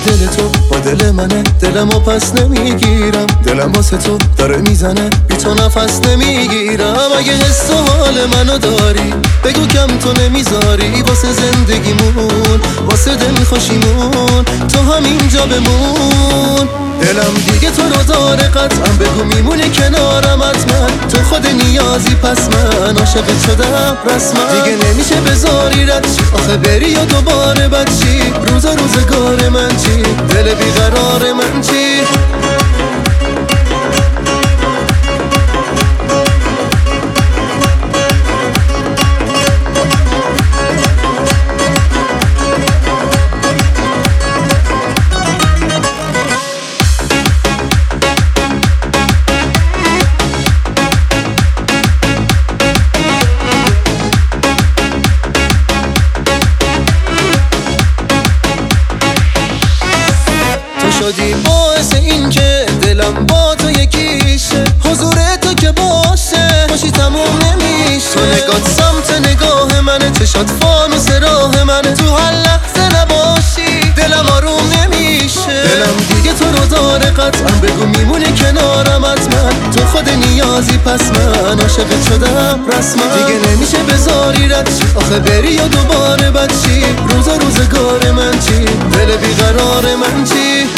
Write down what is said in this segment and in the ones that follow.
دل تو با دل منه، دلمو پس نمیگیرم، دلم واسه تو داره میزنه، بی تو نفس نمیگیرم. اگه حس و حال منو داری بگو کم تو نمیذاری، واسه زندگیمون واسه دل خوشیمون تو همینجا بمون. دلم دیگه تو رو داره قطعا، بگو میمونی کنارم حتما، تو خود نیازی پس من عاشقت شدم رسما. دیگه نمیشه بذاری رد چی، آخه بری یا دوباره بد چی، روزگار من چی، دل بیقرار من چی. شدی باعث این که دلم با تو یکیشه، حضور تو که باشه باشی تموم نمیشه. تو نگات سمت نگاه منه، چشات فانوس راه منه، تو هر لحظه نباشی دلم آروم نمیشه. دلم دیگه تو رو داره قطعا، بگو میمونی کنارم حتما، تو خود نیازی پس من عاشقت شدم رسما. دیگه نمیشه بذاری رد چی، آخه بری یا دوباره بد چی، روزگار من چی، دل بیقرار من چی.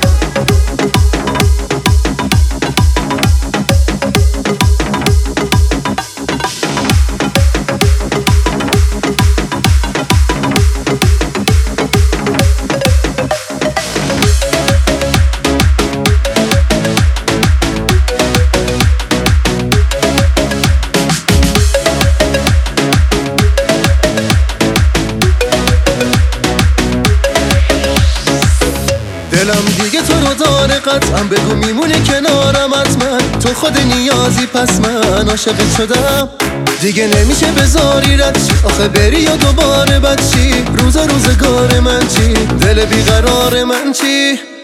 دلم دیگه تو رو داره قطعا، بگو میمونی کنارم حتما، تو خود نیازی پس من عاشقت شدم. دیگه نمیشه بذاری رد چی، آخه بری یا دوباره بد چی، روزگار من چی، دل بیقرار من چی.